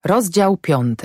Rozdział 5.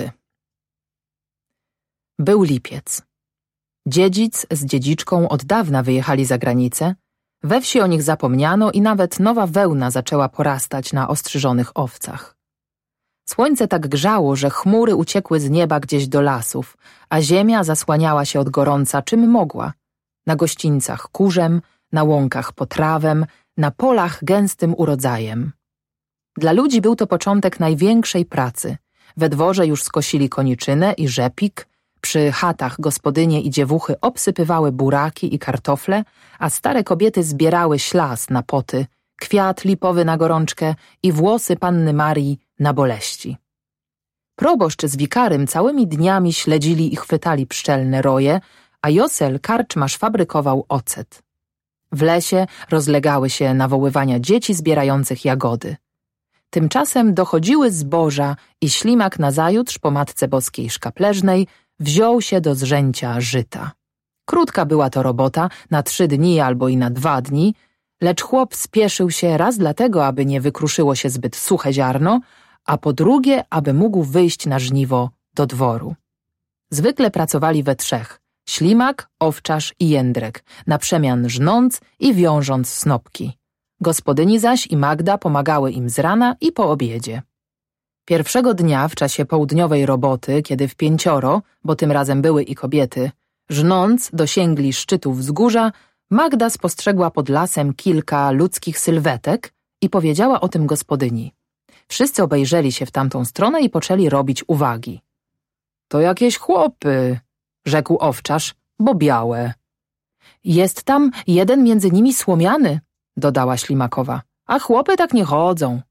Był lipiec. Dziedzic z dziedziczką od dawna wyjechali za granicę, we wsi o nich zapomniano i nawet nowa wełna zaczęła porastać na ostrzyżonych owcach. Słońce tak grzało, że chmury uciekły z nieba gdzieś do lasów, a ziemia zasłaniała się od gorąca czym mogła. Na gościńcach kurzem, na łąkach potrawem, na polach gęstym urodzajem. Dla ludzi był to początek największej pracy. We dworze już skosili koniczynę i rzepik, przy chatach gospodynie i dziewuchy obsypywały buraki i kartofle, a stare kobiety zbierały ślas na poty, kwiat lipowy na gorączkę i włosy Panny Marii na boleści. Proboszcz z wikarym całymi dniami śledzili i chwytali pszczelne roje, a Josel karczmarz fabrykował ocet. W lesie rozlegały się nawoływania dzieci zbierających jagody. Tymczasem dochodziły zboża i Ślimak nazajutrz po Matce Boskiej Szkapleżnej wziął się do zrzęcia żyta. Krótka była to robota, na 3 dni albo i na 2 dni, lecz chłop spieszył się raz dlatego, aby nie wykruszyło się zbyt suche ziarno, a po drugie, aby mógł wyjść na żniwo do dworu. Zwykle pracowali we 3: Ślimak, Owczarz i Jędrek, na przemian żnąc i wiążąc snopki. Gospodyni zaś i Magda pomagały im z rana i po obiedzie. Pierwszego dnia w czasie południowej roboty, kiedy w 5, bo tym razem były i kobiety, żnąc dosięgli szczytu wzgórza, Magda spostrzegła pod lasem kilka ludzkich sylwetek i powiedziała o tym gospodyni. Wszyscy obejrzeli się w tamtą stronę i poczęli robić uwagi. To jakieś chłopy, rzekł Owczarz, bo białe. Jest tam jeden między nimi słomiany, dodała Ślimakowa, a chłopy tak nie chodzą.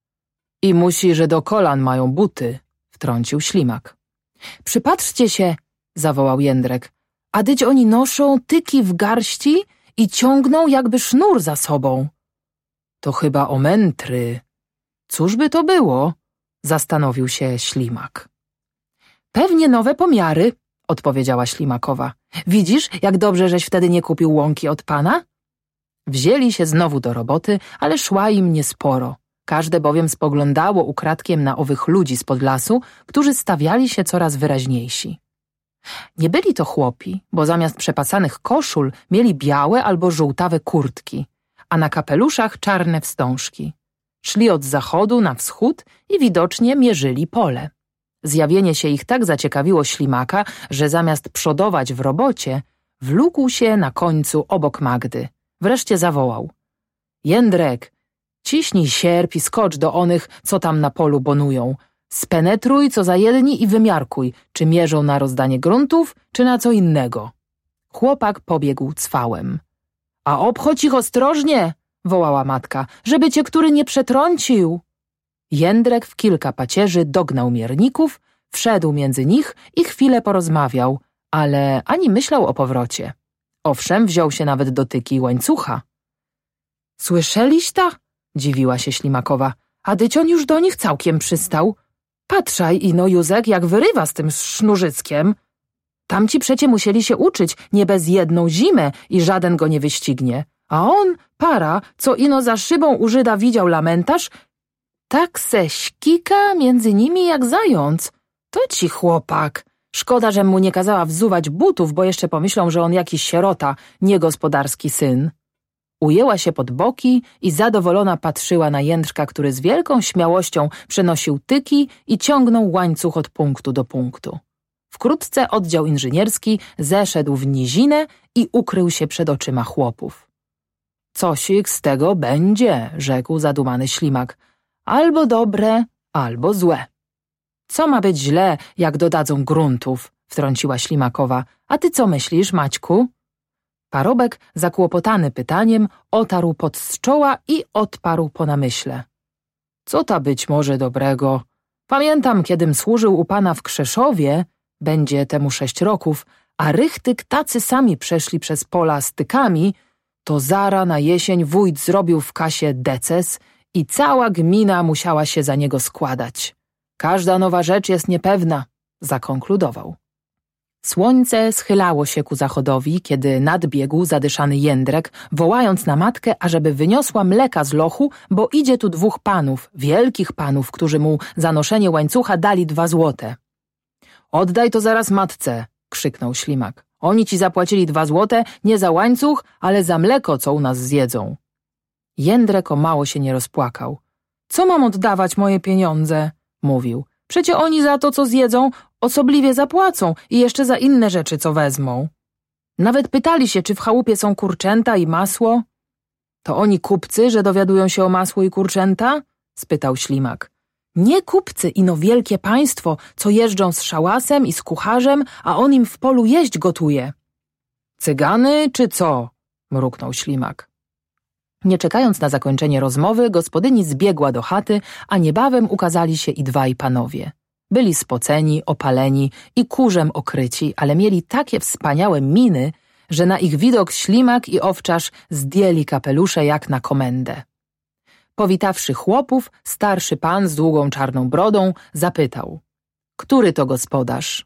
I musi, że do kolan mają buty, wtrącił Ślimak. Przypatrzcie się, zawołał Jędrek, a dyć oni noszą tyki w garści i ciągną jakby sznur za sobą. To chyba omętry. Cóż by to było? Zastanowił się Ślimak. Pewnie nowe pomiary, odpowiedziała Ślimakowa. Widzisz, jak dobrze, żeś wtedy nie kupił łąki od pana? Wzięli się znowu do roboty, ale szła im niesporo. Każde bowiem spoglądało ukradkiem na owych ludzi spod lasu, którzy stawiali się coraz wyraźniejsi. Nie byli to chłopi, bo zamiast przepasanych koszul mieli białe albo żółtawe kurtki, a na kapeluszach czarne wstążki. Szli od zachodu na wschód i widocznie mierzyli pole. Zjawienie się ich tak zaciekawiło Ślimaka, że zamiast przodować w robocie, wlókł się na końcu obok Magdy. Wreszcie zawołał. Jędrek, ciśnij sierp i skocz do onych, co tam na polu bonują. Spenetruj, co za jedni i wymiarkuj, czy mierzą na rozdanie gruntów, czy na co innego. Chłopak pobiegł cwałem. A obchodź ich ostrożnie, wołała matka, żeby cię który nie przetrącił. Jędrek w kilka pacierzy dognał mierników, wszedł między nich i chwilę porozmawiał, ale ani myślał o powrocie. Owszem, wziął się nawet do tyki łańcucha. Słyszeliś ta? Dziwiła się Ślimakowa, a dyć on już do nich całkiem przystał. Patrzaj, ino Józek, jak wyrywa z tym sznurzyckiem. Tamci przecie musieli się uczyć nie bez jedną zimę i żaden go nie wyścignie. A on, para, co ino za szybą u Żyda widział lamentarz, tak se ścika między nimi jak zając. To ci chłopak. Szkoda, że mu nie kazała wzuwać butów, bo jeszcze pomyślą, że on jakiś sierota, niegospodarski syn. Ujęła się pod boki i zadowolona patrzyła na Jędrka, który z wielką śmiałością przenosił tyki i ciągnął łańcuch od punktu do punktu. Wkrótce oddział inżynierski zeszedł w nizinę i ukrył się przed oczyma chłopów. Cosik z tego będzie, rzekł zadumany Ślimak. Albo dobre, albo złe. Co ma być źle, jak dodadzą gruntów? Wtrąciła Ślimakowa. A ty co myślisz, Maćku? Parobek, zakłopotany pytaniem, otarł pot z czoła i odparł po namyśle. Co ta być może dobrego? Pamiętam, kiedym służył u pana w Krzeszowie, będzie temu 6 roków, a rychtyk tacy sami przeszli przez pola z tykami, to zara na jesień wójt zrobił w kasie deces i cała gmina musiała się za niego składać. Każda nowa rzecz jest niepewna, zakonkludował. Słońce schylało się ku zachodowi, kiedy nadbiegł zadyszany Jędrek, wołając na matkę, ażeby wyniosła mleka z lochu, bo idzie tu 2 panów, wielkich panów, którzy mu za noszenie łańcucha dali 2 złote. Oddaj to zaraz matce, krzyknął Ślimak. Oni ci zapłacili 2 złote nie za łańcuch, ale za mleko, co u nas zjedzą. Jędrek o mało się nie rozpłakał. Co mam oddawać moje pieniądze? Mówił. Przecie oni za to, co zjedzą, osobliwie zapłacą i jeszcze za inne rzeczy, co wezmą. Nawet pytali się, czy w chałupie są kurczęta i masło. To oni kupcy, że dowiadują się o masło i kurczęta? Spytał Ślimak. Nie kupcy, ino wielkie państwo, co jeżdżą z szałasem i z kucharzem, a on im w polu jeść gotuje. Cygany czy co? Mruknął Ślimak. Nie czekając na zakończenie rozmowy, gospodyni zbiegła do chaty, a niebawem ukazali się i 2 panowie. Byli spoceni, opaleni i kurzem okryci, ale mieli takie wspaniałe miny, że na ich widok Ślimak i Owczarz zdjęli kapelusze jak na komendę. Powitawszy chłopów, starszy pan z długą czarną brodą zapytał. Który to gospodarz?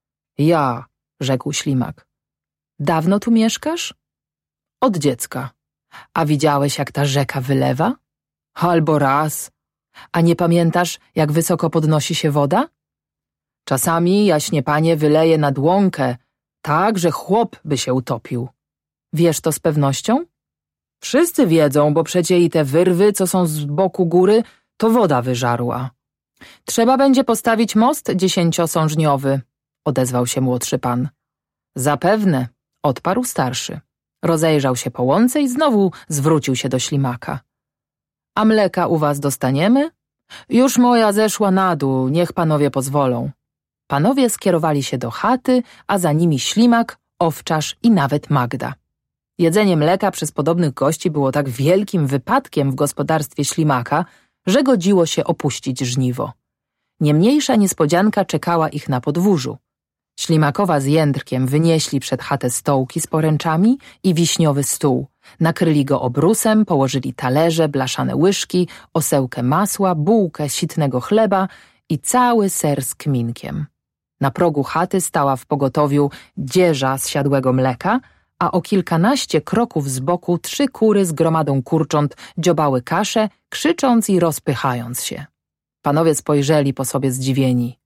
Ja, rzekł Ślimak. Dawno tu mieszkasz? Od dziecka. A widziałeś, jak ta rzeka wylewa? Albo raz. A nie pamiętasz, jak wysoko podnosi się woda? Czasami, jaśnie panie, wyleje nad łąkę, tak, że chłop by się utopił. Wiesz to z pewnością? Wszyscy wiedzą, bo przecie i te wyrwy, co są z boku góry, to woda wyżarła. Trzeba będzie postawić most 10-sążniowy, odezwał się młodszy pan. Zapewne, odparł starszy. Rozejrzał się po łące i znowu zwrócił się do Ślimaka. A mleka u was dostaniemy? Już moja zeszła na dół, niech panowie pozwolą. Panowie skierowali się do chaty, a za nimi Ślimak, Owczarz i nawet Magda. Jedzenie mleka przez podobnych gości było tak wielkim wypadkiem w gospodarstwie Ślimaka, że godziło się opuścić żniwo. Niemniejsza niespodzianka czekała ich na podwórzu. Ślimakowa z Jędrkiem wynieśli przed chatę stołki z poręczami i wiśniowy stół. Nakryli go obrusem, położyli talerze, blaszane łyżki, osełkę masła, bułkę sitnego chleba i cały ser z kminkiem. Na progu chaty stała w pogotowiu dzieża z siadłego mleka, a o kilkanaście kroków z boku 3 kury z gromadą kurcząt dziobały kaszę, krzycząc i rozpychając się. Panowie spojrzeli po sobie zdziwieni.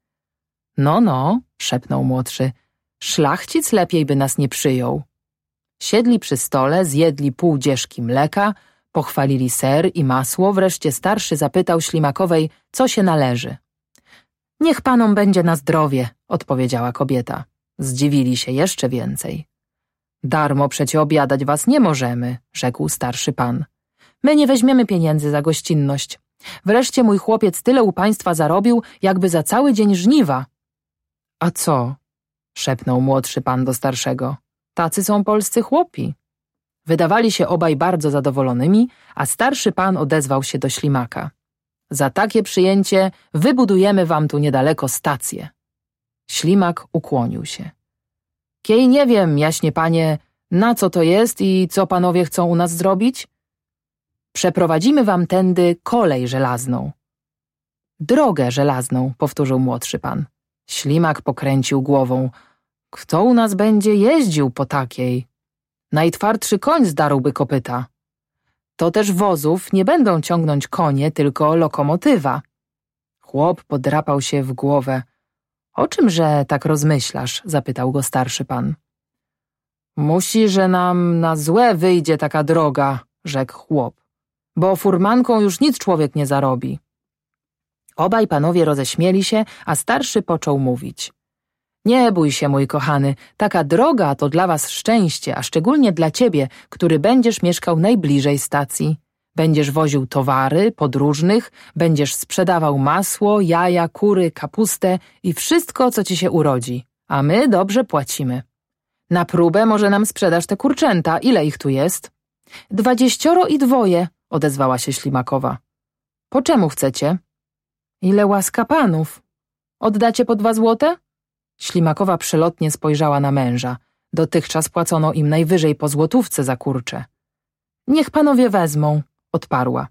No, szepnął młodszy, szlachcic lepiej by nas nie przyjął. Siedli przy stole, zjedli pół dzieżki mleka, pochwalili ser i masło, wreszcie starszy zapytał Ślimakowej, co się należy. Niech panom będzie na zdrowie, odpowiedziała kobieta. Zdziwili się jeszcze więcej. Darmo przecie obiadać was nie możemy, rzekł starszy pan. My nie weźmiemy pieniędzy za gościnność. Wreszcie mój chłopiec tyle u państwa zarobił, jakby za cały dzień żniwa. A co? Szepnął młodszy pan do starszego. Tacy są polscy chłopi. Wydawali się obaj bardzo zadowolonymi, a starszy pan odezwał się do Ślimaka. Za takie przyjęcie wybudujemy wam tu niedaleko stację. Ślimak ukłonił się. Kiej nie wiem, jaśnie panie, na co to jest i co panowie chcą u nas zrobić? Przeprowadzimy wam tędy kolej żelazną. Drogę żelazną, powtórzył młodszy pan. Ślimak pokręcił głową. Kto u nas będzie jeździł po takiej? Najtwardszy koń zdarłby kopyta. To też wozów nie będą ciągnąć konie, tylko lokomotywa. Chłop podrapał się w głowę. O czymże tak rozmyślasz? Zapytał go starszy pan. Musi, że nam na złe wyjdzie taka droga, rzekł chłop, bo furmanką już nic człowiek nie zarobi. Obaj panowie roześmieli się, a starszy począł mówić. Nie bój się, mój kochany, taka droga to dla was szczęście, a szczególnie dla ciebie, który będziesz mieszkał najbliżej stacji. Będziesz woził towary, podróżnych, będziesz sprzedawał masło, jaja, kury, kapustę i wszystko, co ci się urodzi, a my dobrze płacimy. Na próbę może nam sprzedasz te kurczęta, ile ich tu jest? 22, odezwała się Ślimakowa. Po czemu chcecie? Ile łaska panów. Oddacie po 2 złote? Ślimakowa przelotnie spojrzała na męża. Dotychczas płacono im najwyżej po złotówce za kurcze. Niech panowie wezmą, odparła.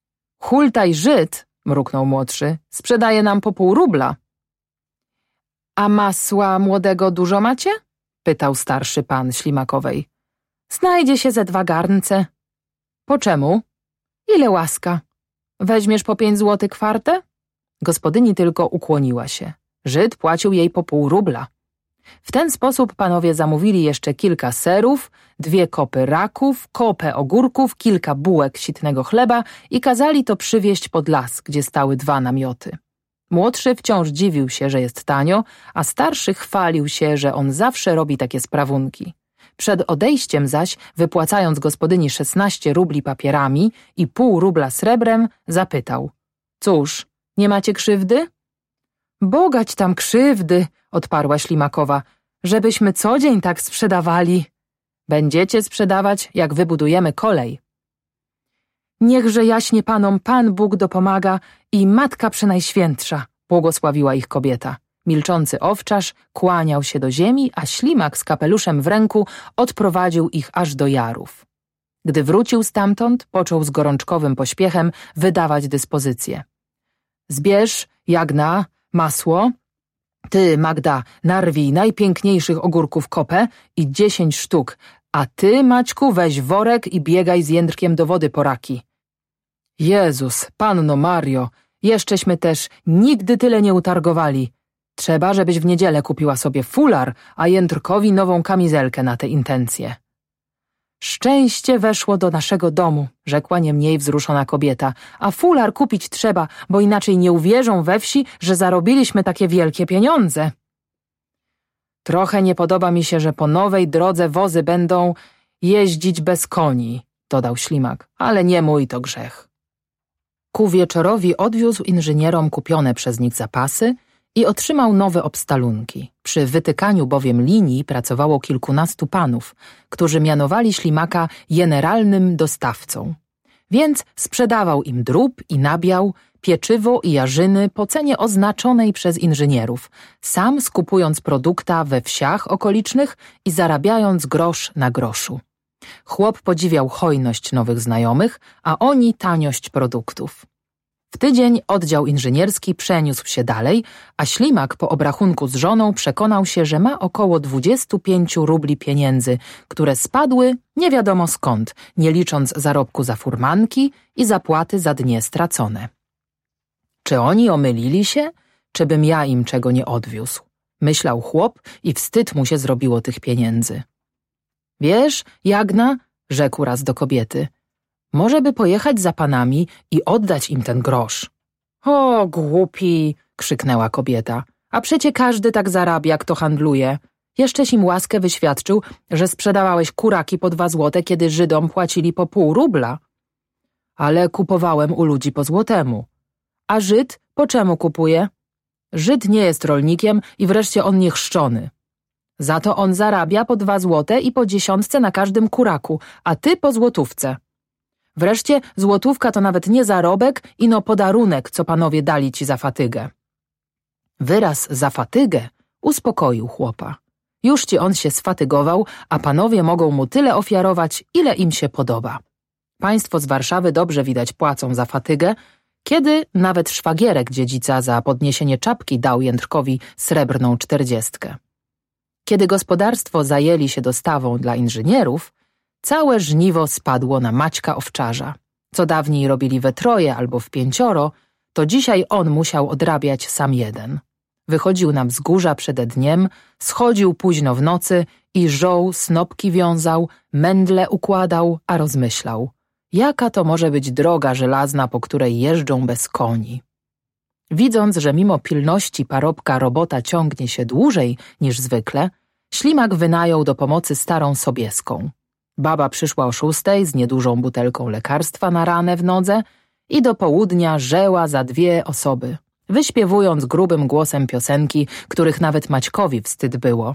Hultaj Żyd, mruknął młodszy, sprzedaje nam po 0,5 rubla. A masła młodego dużo macie? Pytał starszy pan ślimakowej. Znajdzie się ze 2 garnce. Po czemu? Ile łaska? Weźmiesz po 5 złotych kwartę? Gospodyni tylko ukłoniła się. Żyd płacił jej po pół rubla. W ten sposób panowie zamówili jeszcze kilka serów, 2 kopy raków, kopę ogórków, kilka bułek sitnego chleba i kazali to przywieźć pod las, gdzie stały 2 namioty. Młodszy wciąż dziwił się, że jest tanio, a starszy chwalił się, że on zawsze robi takie sprawunki. Przed odejściem zaś, wypłacając gospodyni 16 rubli papierami i pół rubla srebrem, zapytał: Cóż, nie macie krzywdy? Bogać tam krzywdy, odparła ślimakowa, żebyśmy co dzień tak sprzedawali. Będziecie sprzedawać, jak wybudujemy kolej. Niechże jaśnie panom Pan Bóg dopomaga i Matka Przenajświętsza, błogosławiła ich kobieta. Milczący owczarz kłaniał się do ziemi, a ślimak z kapeluszem w ręku odprowadził ich aż do jarów. Gdy wrócił stamtąd, począł z gorączkowym pośpiechem wydawać dyspozycje. Zbierz, jagna, masło. Ty, Magda, narwij najpiękniejszych ogórków kopę i 10 sztuk, a ty, Maćku, weź worek i biegaj z jędrkiem do wody po raki. Jezus, Panno Mario, jeszcześmy też nigdy tyle nie utargowali. Trzeba, żebyś w niedzielę kupiła sobie fular, a jędrkowi nową kamizelkę na te intencje. Szczęście weszło do naszego domu, rzekła nie mniej wzruszona kobieta, a fular kupić trzeba, bo inaczej nie uwierzą we wsi, że zarobiliśmy takie wielkie pieniądze. Trochę nie podoba mi się, że po nowej drodze wozy będą jeździć bez koni, dodał ślimak, ale nie mój to grzech. Ku wieczorowi odwiózł inżynierom kupione przez nich zapasy i otrzymał nowe obstalunki. Przy wytykaniu bowiem linii pracowało kilkunastu panów, którzy mianowali ślimaka generalnym dostawcą. Więc sprzedawał im drób i nabiał, pieczywo i jarzyny po cenie oznaczonej przez inżynierów, sam skupując produkta we wsiach okolicznych i zarabiając grosz na groszu. Chłop podziwiał hojność nowych znajomych, a oni taniość produktów. W tydzień oddział inżynierski przeniósł się dalej, a ślimak po obrachunku z żoną przekonał się, że ma około 25 rubli pieniędzy, które spadły nie wiadomo skąd, nie licząc zarobku za furmanki i zapłaty za dnie stracone. Czy oni omylili się, czy bym ja im czego nie odwiózł? Myślał chłop i wstyd mu się zrobiło tych pieniędzy. Wiesz, Jagna, rzekł raz do kobiety, może by pojechać za panami i oddać im ten grosz. O, głupi, krzyknęła kobieta, a przecie każdy tak zarabia, kto handluje. Jeszcześ im łaskę wyświadczył, że sprzedawałeś kuraki po 2 złote, kiedy Żydom płacili po pół rubla. Ale kupowałem u ludzi po złotemu. A Żyd po czemu kupuje? Żyd nie jest rolnikiem i wreszcie on nie chrzczony. Za to on zarabia po 2 złote i po 10 na każdym kuraku, a ty po złotówce. Wreszcie złotówka to nawet nie zarobek, ino podarunek, co panowie dali ci za fatygę. Wyraz za fatygę uspokoił chłopa. Już ci on się sfatygował, a panowie mogą mu tyle ofiarować, ile im się podoba. Państwo z Warszawy dobrze widać płacą za fatygę, kiedy nawet szwagierek dziedzica za podniesienie czapki dał jędrkowi srebrną 40. Kiedy gospodarstwo zajęli się dostawą dla inżynierów, całe żniwo spadło na Maćka owczarza. Co dawniej robili we 3 albo w 5, to dzisiaj on musiał odrabiać sam jeden. Wychodził na wzgórza przede dniem, schodził późno w nocy i żoł snopki wiązał, mędle układał, a rozmyślał. Jaka to może być droga żelazna, po której jeżdżą bez koni? Widząc, że mimo pilności parobka robota ciągnie się dłużej niż zwykle, ślimak wynajął do pomocy starą Sobieską. Baba przyszła o 6 z niedużą butelką lekarstwa na ranę w nodze i do południa żeła za 2 osoby, wyśpiewując grubym głosem piosenki, których nawet Maćkowi wstyd było.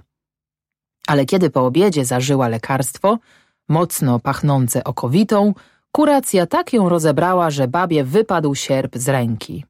Ale kiedy po obiedzie zażyła lekarstwo, mocno pachnące okowitą, kuracja tak ją rozebrała, że babie wypadł sierp z ręki.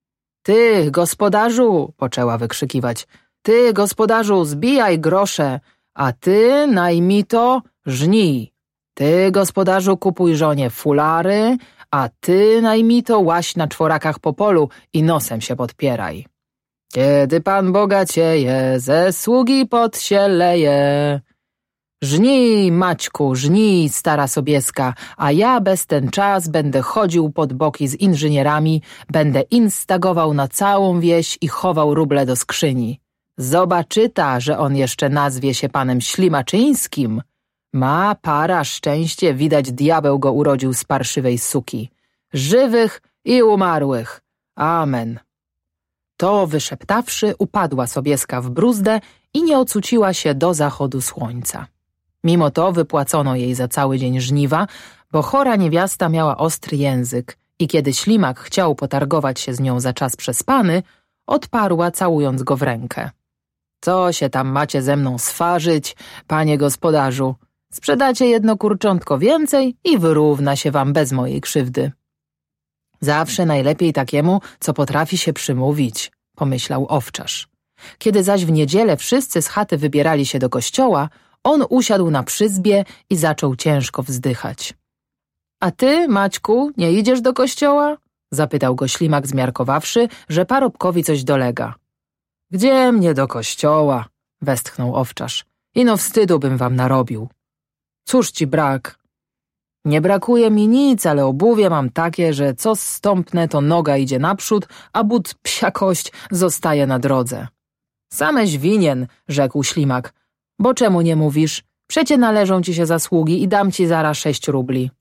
Ty, gospodarzu, poczęła wykrzykiwać, ty, gospodarzu, zbijaj grosze, a ty, najmito, żnij. Ty, gospodarzu, kupuj żonie fulary, a ty, najmito, łaź na czworakach po polu i nosem się podpieraj. Kiedy Pan bogacieje, ze sługi pot się leje. Żnij, Maćku, żnij, stara Sobieska, a ja bez ten czas będę chodził pod boki z inżynierami, będę instagował na całą wieś i chował ruble do skrzyni. Zobaczy ta, że on jeszcze nazwie się panem Ślimaczyńskim. Ma para szczęście, widać diabeł go urodził z parszywej suki. Żywych i umarłych. Amen. To wyszeptawszy, upadła Sobieska w bruzdę i nie ocuciła się do zachodu słońca. Mimo to wypłacono jej za cały dzień żniwa, bo chora niewiasta miała ostry język i kiedy Ślimak chciał potargować się z nią za czas przespany, odparła, całując go w rękę. Co się tam macie ze mną swarzyć, panie gospodarzu? Sprzedacie jedno kurczątko więcej i wyrówna się wam bez mojej krzywdy. Zawsze najlepiej takiemu, co potrafi się przymówić, pomyślał owczarz. Kiedy zaś w niedzielę wszyscy z chaty wybierali się do kościoła, on usiadł na przyzbie i zaczął ciężko wzdychać. A ty, Maćku, nie idziesz do kościoła? Zapytał go Ślimak, zmiarkowawszy, że parobkowi coś dolega. Gdzie mnie do kościoła? Westchnął owczarz. Ino wstydu bym wam narobił. Cóż ci brak? Nie brakuje mi nic, ale obuwie mam takie, że co stąpnę, to noga idzie naprzód, a but psia kość zostaje na drodze. Sameś winien, rzekł Ślimak. Bo czemu nie mówisz? Przecie należą ci się zasługi i dam ci zaraz 6 rubli.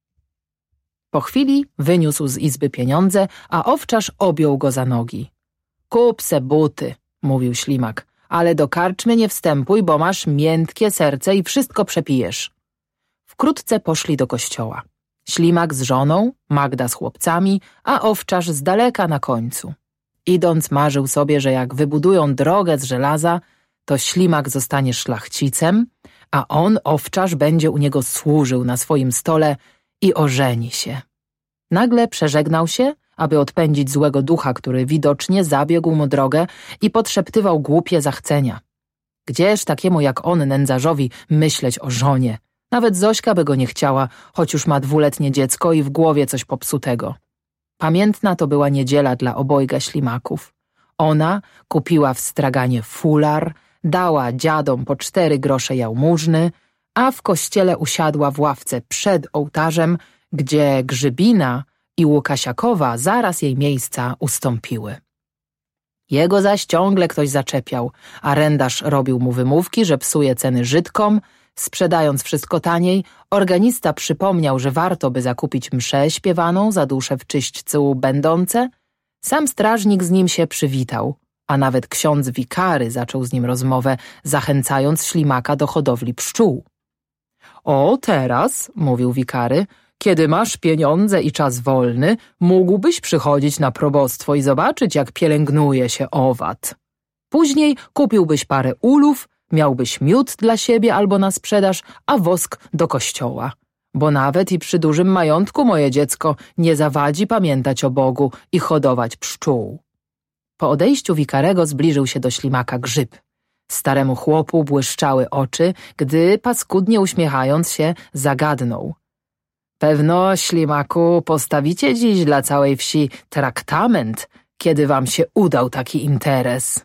Po chwili wyniósł z izby pieniądze, a owczarz objął go za nogi. Kup se buty, mówił Ślimak, ale do karczmy nie wstępuj, bo masz miętkie serce i wszystko przepijesz. Wkrótce poszli do kościoła. Ślimak z żoną, Magda z chłopcami, a owczarz z daleka na końcu. Idąc marzył sobie, że jak wybudują drogę z żelaza, to Ślimak zostanie szlachcicem, a on, owczarz, będzie u niego służył na swoim stole i ożeni się. Nagle przeżegnał się, aby odpędzić złego ducha, który widocznie zabiegł mu drogę i podszeptywał głupie zachcenia. Gdzież takiemu jak on, nędzarzowi, myśleć o żonie? Nawet Zośka by go nie chciała, choć już ma 2-letnie dziecko i w głowie coś popsutego. Pamiętna to była niedziela dla obojga Ślimaków. Ona kupiła w straganie fular, dała dziadom po 4 grosze jałmużny, a w kościele usiadła w ławce przed ołtarzem, gdzie Grzybina i Łukasiakowa zaraz jej miejsca ustąpiły. Jego zaś ciągle ktoś zaczepiał, a rędarz robił mu wymówki, że psuje ceny Żydkom. Sprzedając wszystko taniej, organista przypomniał, że warto by zakupić mszę śpiewaną za dusze w czyśćcu będące. Sam strażnik z nim się przywitał, a nawet ksiądz wikary zaczął z nim rozmowę, zachęcając Ślimaka do hodowli pszczół. O, teraz, mówił wikary, kiedy masz pieniądze i czas wolny, mógłbyś przychodzić na probostwo i zobaczyć, jak pielęgnuje się owad. Później kupiłbyś parę ulów, miałbyś miód dla siebie albo na sprzedaż, a wosk do kościoła. Bo nawet i przy dużym majątku, moje dziecko, nie zawadzi pamiętać o Bogu i hodować pszczół. Po odejściu wikarego zbliżył się do Ślimaka Grzyb. Staremu chłopu błyszczały oczy, gdy, paskudnie uśmiechając się, zagadnął. Pewno, Ślimaku, postawicie dziś dla całej wsi traktament, kiedy wam się udał taki interes.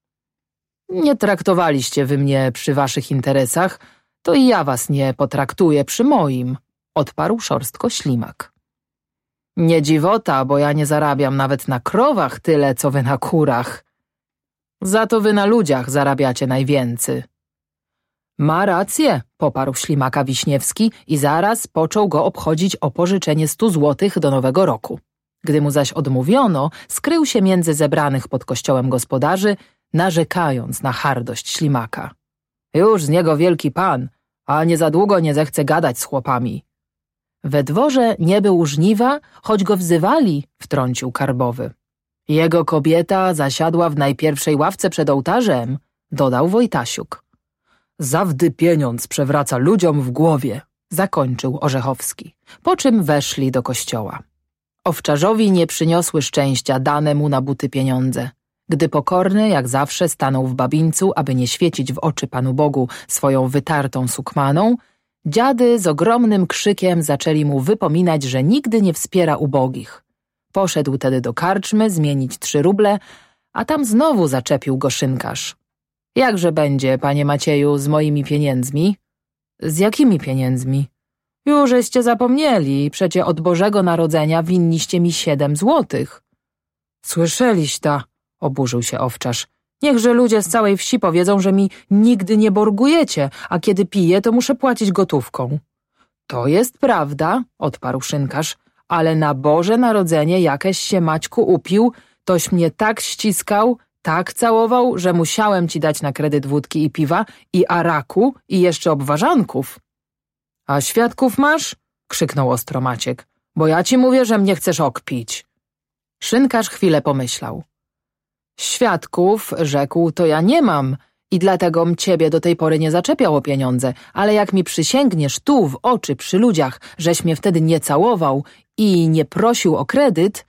Nie traktowaliście wy mnie przy waszych interesach, to i ja was nie potraktuję przy moim, odparł szorstko Ślimak. Nie dziwota, bo ja nie zarabiam nawet na krowach tyle, co wy na kurach. Za to wy na ludziach zarabiacie najwięcej. Ma rację, poparł Ślimaka Wiśniewski i zaraz począł go obchodzić o pożyczenie 100 złotych do nowego roku. Gdy mu zaś odmówiono, skrył się między zebranych pod kościołem gospodarzy, narzekając na hardość Ślimaka. Już z niego wielki pan, a nie za długo nie zechce gadać z chłopami. We dworze nie był żniwa, choć go wzywali, wtrącił Karbowy. Jego kobieta zasiadła w najpierwszej ławce przed ołtarzem, dodał Wojtasiuk. Zawdy pieniądz przewraca ludziom w głowie, zakończył Orzechowski, po czym weszli do kościoła. Owczarzowi nie przyniosły szczęścia dane mu na buty pieniądze. Gdy pokorny, jak zawsze, stanął w babińcu, aby nie świecić w oczy Panu Bogu swoją wytartą sukmaną, dziady z ogromnym krzykiem zaczęli mu wypominać, że nigdy nie wspiera ubogich. Poszedł tedy do karczmy zmienić 3 ruble, a tam znowu zaczepił go szynkarz. Jakże będzie, panie Macieju, z moimi pieniędzmi? Z jakimi pieniędzmi? Jużeście zapomnieli, przecie od Bożego Narodzenia winniście mi 7 złotych. Słyszeliś ta, oburzył się owczarz. Niechże ludzie z całej wsi powiedzą, że mi nigdy nie borgujecie, a kiedy piję, to muszę płacić gotówką. To jest prawda, odparł szynkarz, ale na Boże Narodzenie jakeś się Maćku upił, toś mnie tak ściskał, tak całował, że musiałem ci dać na kredyt wódki i piwa, i araku, i jeszcze obwarzanków. A świadków masz? Krzyknął ostro Maciek, bo ja ci mówię, że mnie chcesz okpić. Szynkarz chwilę pomyślał. Świadków, rzekł, to ja nie mam i dlategom ciebie do tej pory nie zaczepiał o pieniądze, ale jak mi przysięgniesz tu w oczy przy ludziach, żeś mnie wtedy nie całował i nie prosił o kredyt,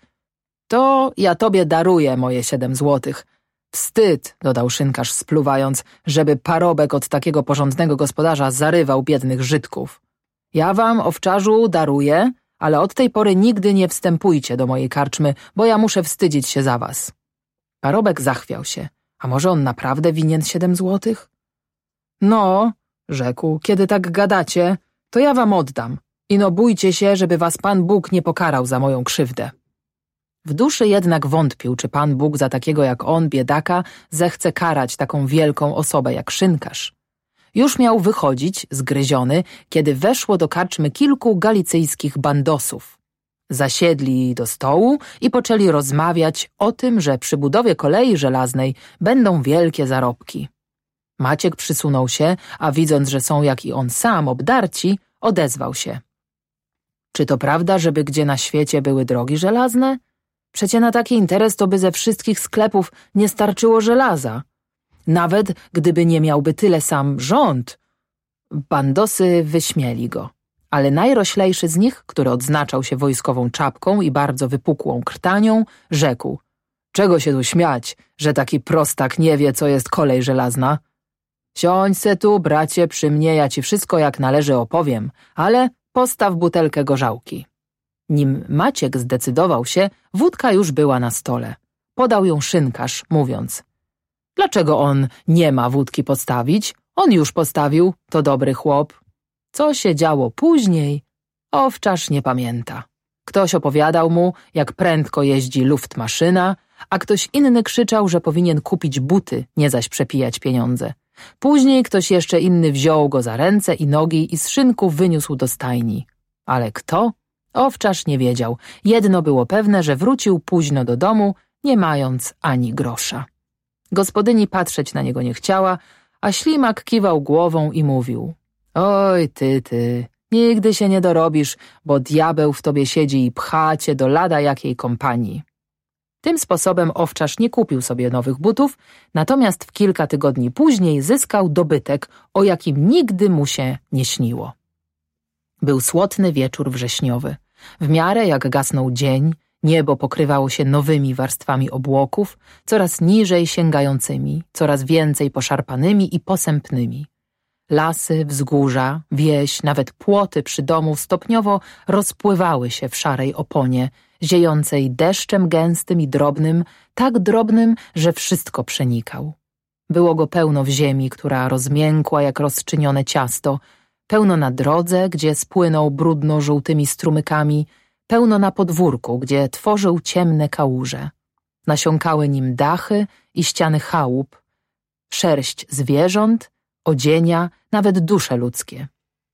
to ja tobie daruję moje 7 złotych. Wstyd, dodał szynkarz spluwając, żeby parobek od takiego porządnego gospodarza zarywał biednych Żydków. Ja wam, owczarzu, daruję, ale od tej pory nigdy nie wstępujcie do mojej karczmy, bo ja muszę wstydzić się za was. Parobek zachwiał się. A może on naprawdę winien 7 złotych? No, rzekł, kiedy tak gadacie, to ja wam oddam. Ino bójcie się, żeby was Pan Bóg nie pokarał za moją krzywdę. W duszy jednak wątpił, czy Pan Bóg za takiego jak on, biedaka, zechce karać taką wielką osobę jak szynkarz. Już miał wychodzić, zgryziony, kiedy weszło do karczmy kilku galicyjskich bandosów. Zasiedli do stołu i poczęli rozmawiać o tym, że przy budowie kolei żelaznej będą wielkie zarobki. Maciek przysunął się, a widząc, że są jak i on sam obdarci, odezwał się. Czy to prawda, żeby gdzie na świecie były drogi żelazne? Przecie na taki interes to by ze wszystkich sklepów nie starczyło żelaza. Nawet gdyby nie miałby tyle sam rząd. Bandosy wyśmieli go. Ale najroślejszy z nich, który odznaczał się wojskową czapką i bardzo wypukłą krtanią, rzekł: czego się tu śmiać, że taki prostak nie wie, co jest kolej żelazna? Siądź se tu, bracie, przy mnie, ja ci wszystko jak należy opowiem, ale postaw butelkę gorzałki. Nim Maciek zdecydował się, wódka już była na stole. Podał ją szynkarz, mówiąc: dlaczego on nie ma wódki postawić? On już postawił, to dobry chłop. Co się działo później, owczarz nie pamięta. Ktoś opowiadał mu, jak prędko jeździ luftmaszyna, a ktoś inny krzyczał, że powinien kupić buty, nie zaś przepijać pieniądze. Później ktoś jeszcze inny wziął go za ręce i nogi i z szynku wyniósł do stajni. Ale kto? Owczarz nie wiedział. Jedno było pewne, że wrócił późno do domu, nie mając ani grosza. Gospodyni patrzeć na niego nie chciała, a ślimak kiwał głową i mówił: oj, ty, nigdy się nie dorobisz, bo diabeł w tobie siedzi i pcha cię do lada jakiej kompanii. Tym sposobem owczarz nie kupił sobie nowych butów, natomiast w kilka tygodni później zyskał dobytek, o jakim nigdy mu się nie śniło. Był słodny wieczór wrześniowy. W miarę jak gasnął dzień, niebo pokrywało się nowymi warstwami obłoków, coraz niżej sięgającymi, coraz więcej poszarpanymi i posępnymi. Lasy, wzgórza, wieś, nawet płoty przy domu stopniowo rozpływały się w szarej oponie, ziejącej deszczem gęstym i drobnym, tak drobnym, że wszystko przenikał. Było go pełno w ziemi, która rozmiękła jak rozczynione ciasto, pełno na drodze, gdzie spłynął brudno-żółtymi strumykami, pełno na podwórku, gdzie tworzył ciemne kałuże. Nasiąkały nim dachy i ściany chałup, szerść zwierząt, odzienia, nawet dusze ludzkie.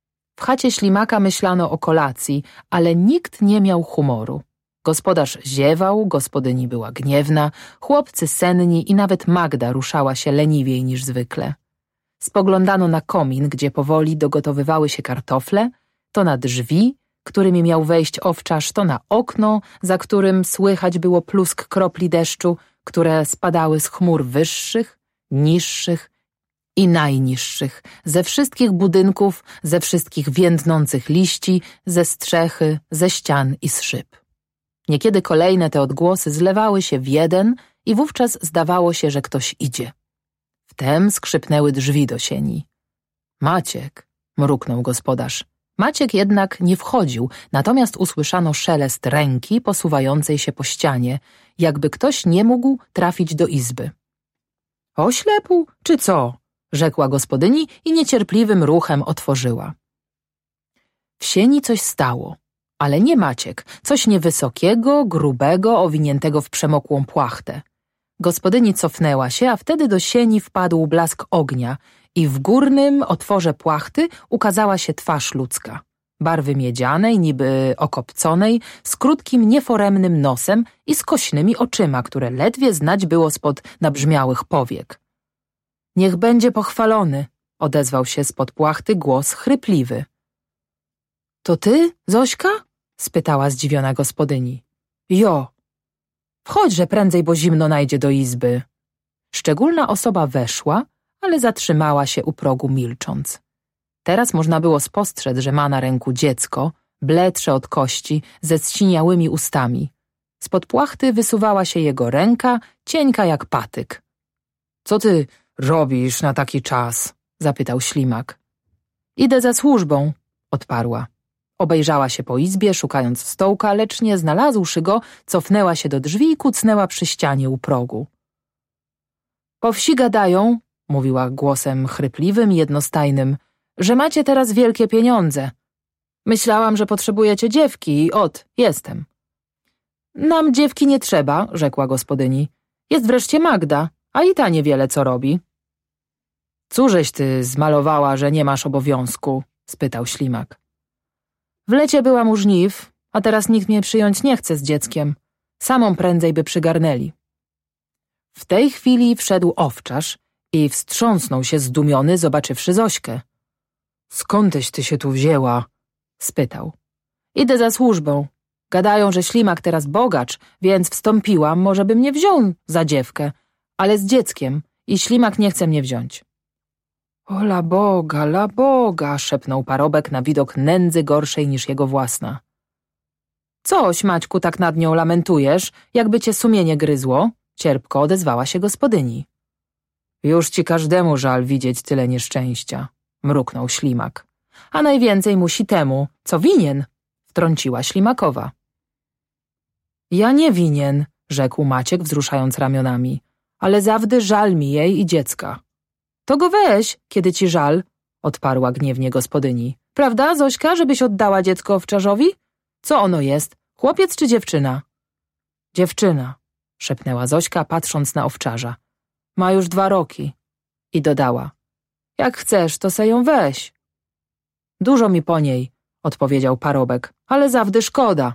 W chacie ślimaka myślano o kolacji, ale nikt nie miał humoru. Gospodarz ziewał, gospodyni była gniewna, chłopcy senni i nawet Magda ruszała się leniwiej niż zwykle. Spoglądano na komin, gdzie powoli dogotowywały się kartofle, to na drzwi, którymi miał wejść owczarz, to na okno, za którym słychać było plusk kropli deszczu, które spadały z chmur wyższych, niższych i najniższych, ze wszystkich budynków, ze wszystkich więdnących liści, ze strzechy, ze ścian i z szyb. Niekiedy kolejne te odgłosy zlewały się w jeden i wówczas zdawało się, że ktoś idzie. Wtem skrzypnęły drzwi do sieni. Maciek, mruknął gospodarz, Maciek jednak nie wchodził, natomiast usłyszano szelest ręki posuwającej się po ścianie, jakby ktoś nie mógł trafić do izby. Oślepł, czy co? Rzekła gospodyni i niecierpliwym ruchem otworzyła. W sieni coś stało, ale nie Maciek, coś niewysokiego, grubego, owiniętego w przemokłą płachtę. Gospodyni cofnęła się, a wtedy do sieni wpadł blask ognia i w górnym otworze płachty ukazała się twarz ludzka. Barwy miedzianej, niby okopconej, z krótkim, nieforemnym nosem i skośnymi oczyma, które ledwie znać było spod nabrzmiałych powiek. Niech będzie pochwalony, odezwał się spod płachty głos chrypliwy. To ty, Zośka? Spytała zdziwiona gospodyni. Jo. Wchodźże prędzej, bo zimno najdzie do izby. Szczególna osoba weszła, ale zatrzymała się u progu milcząc. Teraz można było spostrzec, że ma na ręku dziecko, bledsze od kości, ze zsiniałymi ustami. Spod płachty wysuwała się jego ręka, cienka jak patyk. Co ty robisz na taki czas? Zapytał ślimak. Idę za służbą, odparła. Obejrzała się po izbie, szukając stołka, lecz nie znalazłszy go, cofnęła się do drzwi i kucnęła przy ścianie u progu. Po wsi gadają, mówiła głosem chrypliwym i jednostajnym, że macie teraz wielkie pieniądze. Myślałam, że potrzebujecie dziewki i jestem. Nam dziewki nie trzeba, rzekła gospodyni. Jest wreszcie Magda, a i ta niewiele co robi. Cóżeś ty zmalowała, że nie masz obowiązku? Spytał ślimak. W lecie byłam u żniw, a teraz nikt mnie przyjąć nie chce z dzieckiem. Samą prędzej by przygarnęli. W tej chwili wszedł owczarz i wstrząsnął się zdumiony, zobaczywszy Zośkę. Skądeś ty się tu wzięła? Spytał. Idę za służbą. Gadają, że ślimak teraz bogacz, więc wstąpiłam, może by mnie wziął za dziewkę, ale z dzieckiem i ślimak nie chce mnie wziąć. O la Boga, szepnął parobek na widok nędzy gorszej niż jego własna. Coś, Maćku, tak nad nią lamentujesz, jakby cię sumienie gryzło? Cierpko odezwała się gospodyni. Już ci każdemu żal widzieć tyle nieszczęścia, mruknął ślimak. A najwięcej musi temu, co winien, wtrąciła ślimakowa. Ja nie winien, rzekł Maciek, wzruszając ramionami, ale zawdy żal mi jej i dziecka. To go weź, kiedy ci żal, odparła gniewnie gospodyni. Prawda, Zośka, żebyś oddała dziecko owczarzowi? Co ono jest, chłopiec czy dziewczyna? Dziewczyna, szepnęła Zośka, patrząc na owczarza. Ma już 2 roki. I dodała. Jak chcesz, to se ją weź. Dużo mi po niej, odpowiedział parobek, ale zawdy szkoda.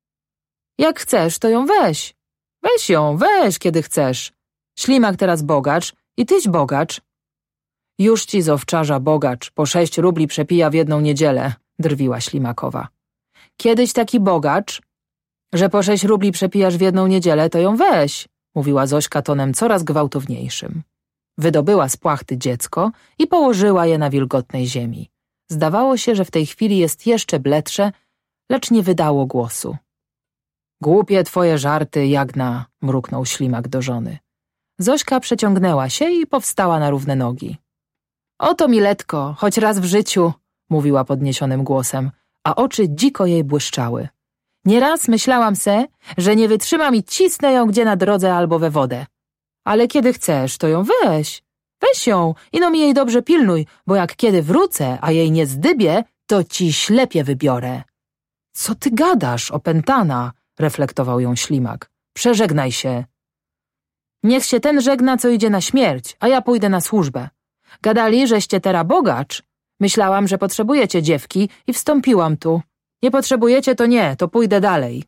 Jak chcesz, to ją weź. Weź ją, weź, kiedy chcesz. Ślimak teraz bogacz i tyś bogacz. Już ci z owczarza bogacz, po 6 rubli przepija w jedną niedzielę, drwiła ślimakowa. Kiedyś taki bogacz, że po 6 rubli przepijasz w jedną niedzielę, to ją weź, mówiła Zośka tonem coraz gwałtowniejszym. Wydobyła z płachty dziecko i położyła je na wilgotnej ziemi. Zdawało się, że w tej chwili jest jeszcze bledsze, lecz nie wydało głosu. Głupie twoje żarty, Jagna, mruknął ślimak do żony. Zośka przeciągnęła się i powstała na równe nogi. Oto, Miletko, choć raz w życiu, mówiła podniesionym głosem, a oczy dziko jej błyszczały. Nieraz myślałam se, że nie wytrzymam i cisnę ją gdzie na drodze albo we wodę. Ale kiedy chcesz, to ją weź. Weź ją, ino mi jej dobrze pilnuj, bo jak kiedy wrócę, a jej nie zdybię, to ci ślepie wybiorę. Co ty gadasz, opętana? Reflektował ją ślimak. Przeżegnaj się. Niech się ten żegna, co idzie na śmierć, a ja pójdę na służbę. Gadali, żeście tera bogacz. Myślałam, że potrzebujecie dziewki i wstąpiłam tu. Nie potrzebujecie, to nie, to pójdę dalej.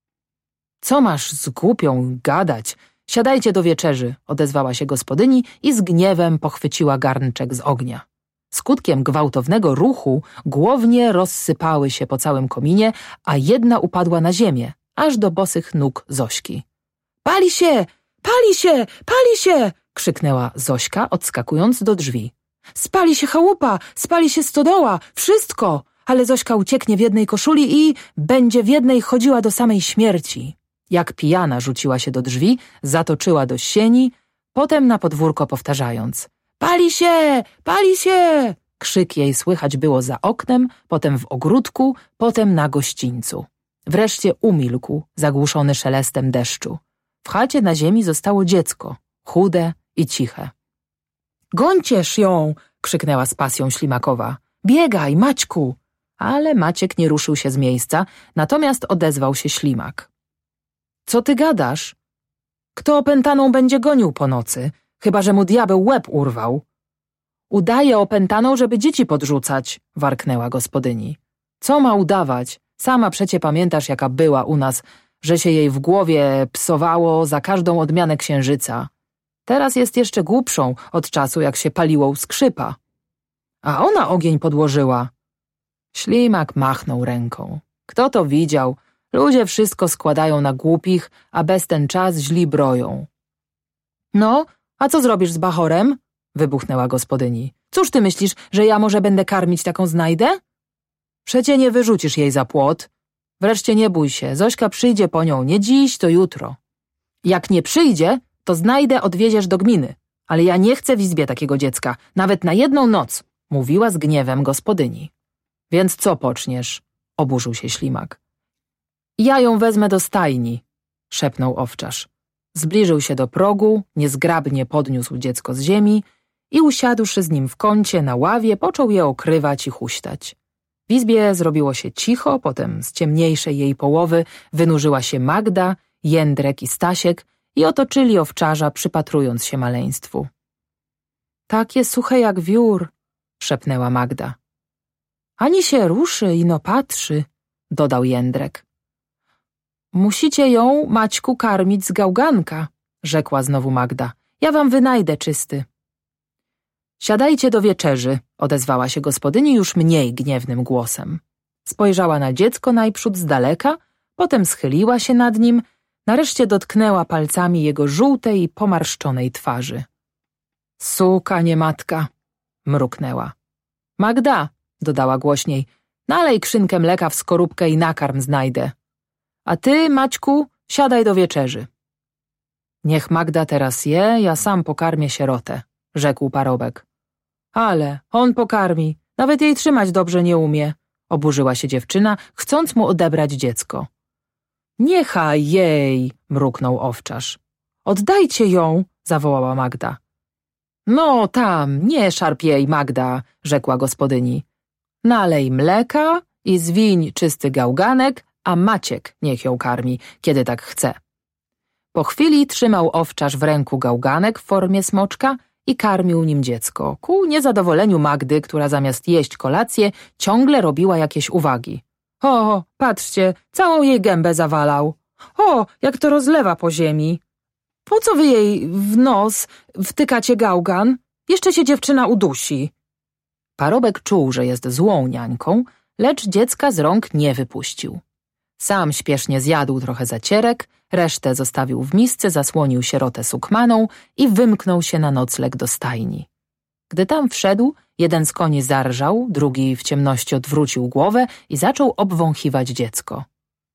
Co masz z głupią gadać? Siadajcie do wieczerzy, odezwała się gospodyni i z gniewem pochwyciła garnczek z ognia. Skutkiem gwałtownego ruchu głownie rozsypały się po całym kominie, a jedna upadła na ziemię, aż do bosych nóg Zośki. Pali się! Pali się! Pali się! Krzyknęła Zośka, odskakując do drzwi. Spali się chałupa! Spali się stodoła! Wszystko! Ale Zośka ucieknie w jednej koszuli i będzie w jednej chodziła do samej śmierci. Jak pijana rzuciła się do drzwi, zatoczyła do sieni, potem na podwórko powtarzając. Pali się! Pali się! Krzyk jej słychać było za oknem, potem w ogródku, potem na gościńcu. Wreszcie umilkł, zagłuszony szelestem deszczu. W chacie na ziemi zostało dziecko, chude i ciche. Gońcież ją! Krzyknęła z pasją Ślimakowa. Biegaj, Maćku! Ale Maciek nie ruszył się z miejsca, natomiast odezwał się Ślimak. Co ty gadasz? Kto opętaną będzie gonił po nocy, chyba że mu diabeł łeb urwał? Udaje opętaną, żeby dzieci podrzucać, warknęła gospodyni. Co ma udawać? Sama przecie pamiętasz, jaka była u nas, że się jej w głowie psowało za każdą odmianę księżyca. Teraz jest jeszcze głupszą od czasu, jak się paliło u skrzypa. A ona ogień podłożyła. Ślimak machnął ręką. Kto to widział? Ludzie wszystko składają na głupich, a bez ten czas źli broją. No, a co zrobisz z bachorem? Wybuchnęła gospodyni. Cóż ty myślisz, że ja może będę karmić taką znajdę? Przecie nie wyrzucisz jej za płot. Wreszcie nie bój się, Zośka przyjdzie po nią nie dziś, to jutro. Jak nie przyjdzie, to znajdę odwieziesz do gminy. Ale ja nie chcę w izbie takiego dziecka, nawet na jedną noc, mówiła z gniewem gospodyni. Więc co poczniesz? Oburzył się Ślimak. Ja ją wezmę do stajni, szepnął owczarz. Zbliżył się do progu, niezgrabnie podniósł dziecko z ziemi i usiadłszy z nim w kącie na ławie, począł je okrywać i huśtać. W izbie zrobiło się cicho, potem z ciemniejszej jej połowy wynurzyła się Magda, Jędrek i Stasiek i otoczyli owczarza, przypatrując się maleństwu. Takie suche jak wiór, szepnęła Magda. Ani się ruszy, ino patrzy, dodał Jędrek. Musicie ją, Maćku, karmić z gałganka, rzekła znowu Magda. Ja wam wynajdę czysty. Siadajcie do wieczerzy, odezwała się gospodyni już mniej gniewnym głosem. Spojrzała na dziecko najprzód z daleka, potem schyliła się nad nim, nareszcie dotknęła palcami jego żółtej i pomarszczonej twarzy. Suka, nie matka, mruknęła. Magda, dodała głośniej, nalej krzynkę mleka w skorupkę i nakarm znajdę. A ty, Maćku, siadaj do wieczerzy. Niech Magda teraz je, ja sam pokarmię sierotę, rzekł parobek. Ale on pokarmi, nawet jej trzymać dobrze nie umie, oburzyła się dziewczyna, chcąc mu odebrać dziecko. Niechaj jej, mruknął owczarz. Oddajcie ją, zawołała Magda. No tam, nie szarp jej, Magda, rzekła gospodyni. Nalej mleka i zwiń czysty gałganek, a Maciek niech ją karmi, kiedy tak chce. Po chwili trzymał owczarz w ręku gałganek w formie smoczka i karmił nim dziecko, ku niezadowoleniu Magdy, która zamiast jeść kolację ciągle robiła jakieś uwagi. O, patrzcie, całą jej gębę zawalał. O, jak to rozlewa po ziemi. Po co wy jej w nos wtykacie gałgan? Jeszcze się dziewczyna udusi. Parobek czuł, że jest złą niańką, lecz dziecka z rąk nie wypuścił. Sam śpiesznie zjadł trochę zacierek, resztę zostawił w misce, zasłonił sierotę sukmaną i wymknął się na nocleg do stajni. Gdy tam wszedł, jeden z koni zarżał, drugi w ciemności odwrócił głowę i zaczął obwąchiwać dziecko.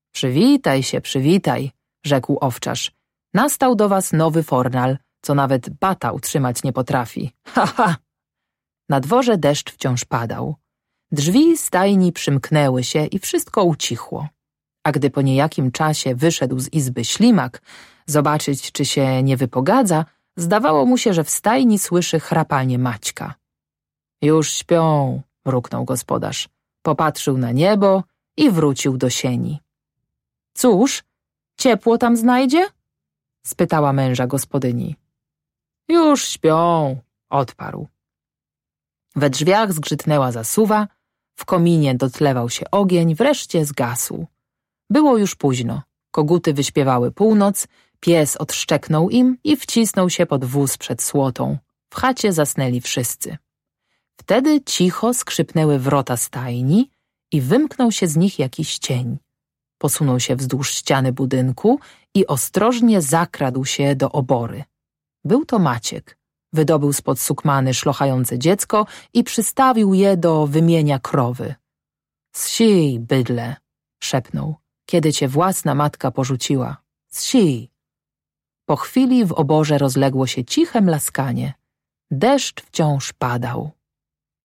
Przywitaj, rzekł owczarz. Nastał do was nowy fornal, co nawet bata utrzymać nie potrafi. Ha, ha! Na dworze deszcz wciąż padał. Drzwi stajni przymknęły się i wszystko ucichło. A gdy po niejakim czasie wyszedł z izby Ślimak, zobaczyć, czy się nie wypogadza, zdawało mu się, że w stajni słyszy chrapanie Maćka. Już śpią, mruknął gospodarz. Popatrzył na niebo i wrócił do sieni. Cóż, ciepło tam znajdzie? Spytała męża gospodyni. Już śpią, odparł. We drzwiach zgrzytnęła zasuwa, w kominie dotlewał się ogień, wreszcie zgasł. Było już późno, koguty wyśpiewały północ, pies odszczeknął im i wcisnął się pod wóz przed słotą. W chacie zasnęli wszyscy. Wtedy cicho skrzypnęły wrota stajni i wymknął się z nich jakiś cień. Posunął się wzdłuż ściany budynku i ostrożnie zakradł się do obory. Był to Maciek. Wydobył spod sukmany szlochające dziecko i przystawił je do wymienia krowy. Zsij, bydle, szepnął, kiedy cię własna matka porzuciła. Zsij. Po chwili w oborze rozległo się ciche mlaskanie. Deszcz wciąż padał.